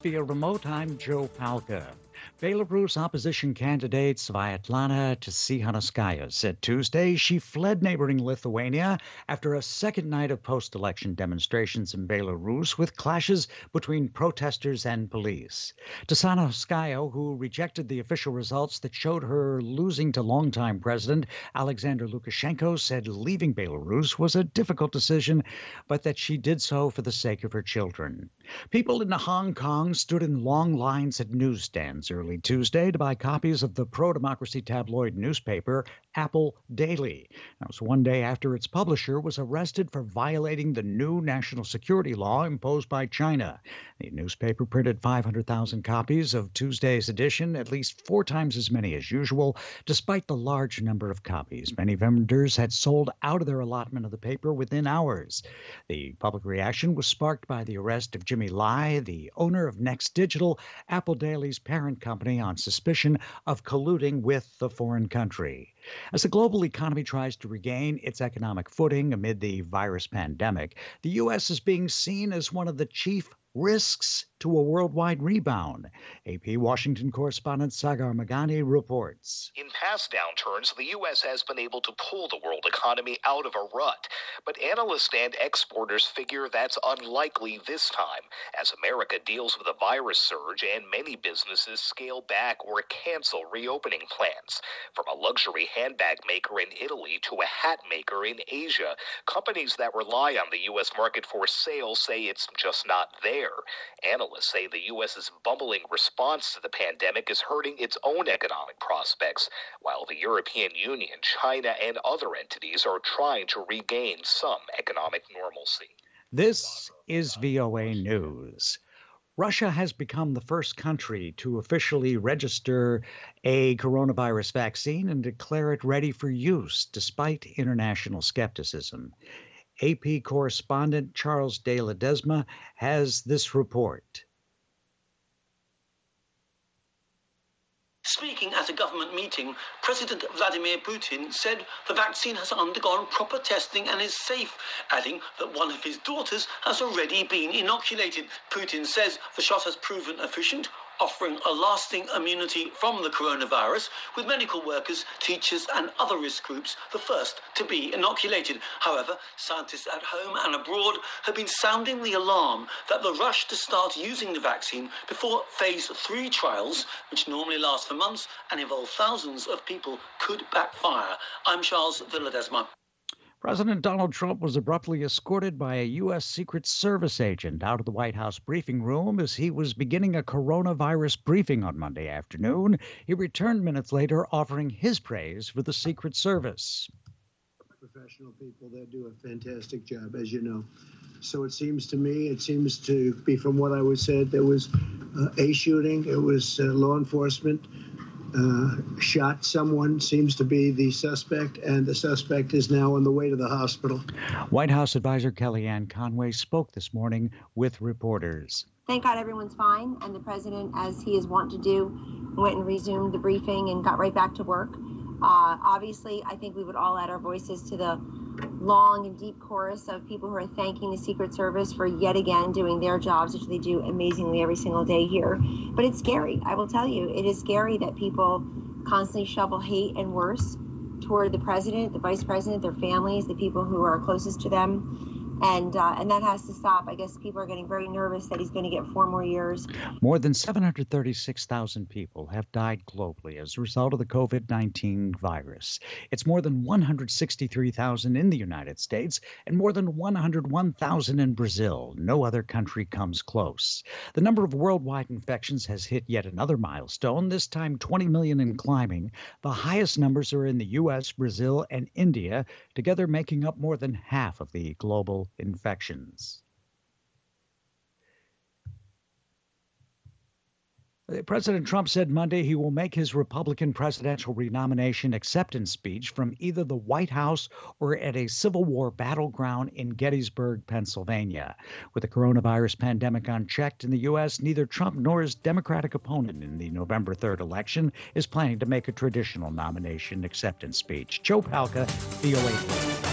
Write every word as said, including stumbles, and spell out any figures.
Via remote, I'm Joe Palca. Belarus opposition candidate Sviatlana Tsikhanouskaya said Tuesday she fled neighboring Lithuania after a second night of post-election demonstrations in Belarus with clashes between protesters and police. Tsikhanouskaya, who rejected the official results that showed her losing to longtime President Alexander Lukashenko, said leaving Belarus was a difficult decision, but that she did so for the sake of her children. People in Hong Kong stood in long lines at newsstands early Tuesday to buy copies of the pro-democracy tabloid newspaper Apple Daily. That was one day after its publisher was arrested for violating the new national security law imposed by China. The newspaper printed five hundred thousand copies of Tuesday's edition, at least four times as many as usual, despite the large number of copies. Many vendors had sold out of their allotment of the paper within hours. The public reaction was sparked by the arrest of Jimmy Lai, the owner of Next Digital, Apple Daily's parent company, on suspicion of colluding with the foreign country. As the global economy tries to regain its economic footing amid the virus pandemic, the U S is being seen as one of the chief risks to a worldwide rebound. A P Washington correspondent Sagar Meghani reports. In past downturns, the U S has been able to pull the world economy out of a rut, but analysts and exporters figure that's unlikely this time, as America deals with a virus surge and many businesses scale back or cancel reopening plans. From a luxury handbag maker in Italy to a hat maker in Asia, companies that rely on the U S market for sales say it's just not there. Analysts say the U S's bumbling response to the pandemic is hurting its own economic prospects, while the European Union, China, and other entities are trying to regain some economic normalcy. This is V O A News. Russia has become the first country to officially register a coronavirus vaccine and declare it ready for use, despite international skepticism. A P correspondent Charles de Ledesma has this report. Speaking at a government meeting, President Vladimir Putin said the vaccine has undergone proper testing and is safe, adding that one of his daughters has already been inoculated. Putin says the shot has proven efficient, offering a lasting immunity from the coronavirus, with medical workers, teachers and other risk groups the first to be inoculated. However, scientists at home and abroad have been sounding the alarm that the rush to start using the vaccine before phase three trials, which normally last for months and involve thousands of people, could backfire. I'm Charles de Ledesma. President Donald Trump was abruptly escorted by a U S. Secret Service agent out of the White House briefing room as he was beginning a coronavirus briefing on Monday afternoon. He returned minutes later, offering his praise for the Secret Service. Professional people that do a fantastic job, as you know. So it seems to me, it seems to be from what I was said, there was uh, a shooting, it was uh, law enforcement. Uh, shot someone, seems to be the suspect, and the suspect is now on the way to the hospital. White House advisor Kellyanne Conway spoke this morning with reporters. Thank God everyone's fine, and the president, as he is wont to do, went and resumed the briefing and got right back to work. Uh, obviously, I think we would all add our voices to the long and deep chorus of people who are thanking the Secret Service for yet again doing their jobs, which they do amazingly every single day here. But it's scary. I will tell you, it is scary that people constantly shovel hate and worse toward the president, the vice president, their families, the people who are closest to them. And uh, and that has to stop. I guess people are getting very nervous that he's going to get four more years. More than seven hundred thirty-six thousand people have died globally as a result of the COVID nineteen virus. It's more than one hundred sixty-three thousand in the United States and more than one hundred one thousand in Brazil. No other country comes close. The number of worldwide infections has hit yet another milestone, this time twenty million and climbing. The highest numbers are in the U S, Brazil, and India, together making up more than half of the global infections. President Trump said Monday he will make his Republican presidential renomination acceptance speech from either the White House or at a Civil War battleground in Gettysburg, Pennsylvania. With the coronavirus pandemic unchecked in the U S, neither Trump nor his Democratic opponent in the November third election is planning to make a traditional nomination acceptance speech. Joe Palca, V O A.